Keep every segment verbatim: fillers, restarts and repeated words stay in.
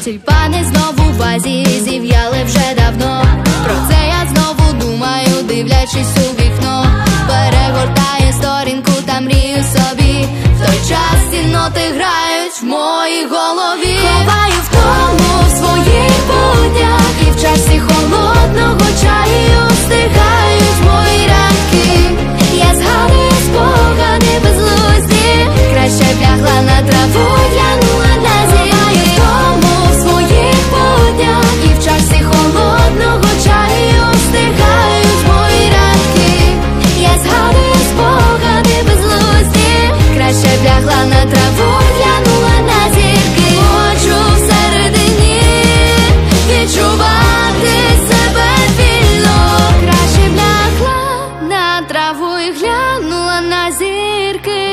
Тюльпани знову в вазі зів'яли вже давно. Про це я знову думаю, дивлячись у вікно. Перегортаю сторінку та мрію собі. В той час ці ноти грають в моїй голові. Ховаю втому в своїх буднях, і в чашці холодного чаю стигають мої ранки. Я згадую спогади безглузді, краще б лягла на траву, глянула на зірки. Втому в своїх буднях, і в чашці холодного чаю стигають мої ранки. Я згадую спогади безглузді, краще б лягла на траву, глянула на зірки. Хочу всередині відчувати себе вільно, краще б лягла на траву і глянула на зірки.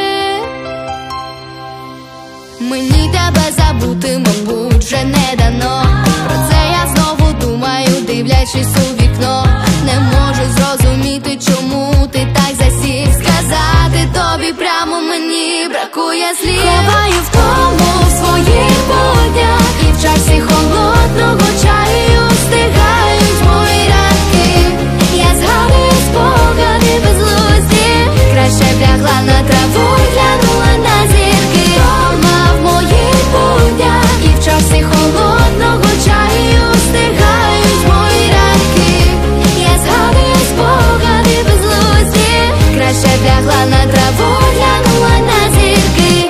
Мені тебе забути, мабуть, вже не дано. Про це я знову думаю, дивлячись у вікно. Не можу зрозуміти, чому ти так засів. Сказати тобі прямо мені бракує слів. Ховаю втому в своїх буднях, і в чашці холодного чаю стигають мої ранки. Я згадую спогади безглузді, краще б лягла на траву, глянула на зірки. Дома в моїх буднях, і в чашці холодного чаю стигають мої ранки. Я згадую спогади безглузді, краще б лягла на траву, глянула на зірки.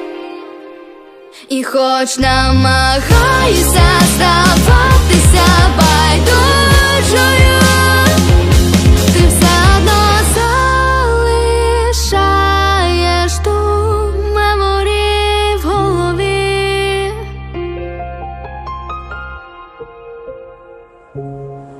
І хоч намагаюся здаватися байдужою, ти все одно залишаєш ту меморію в голові.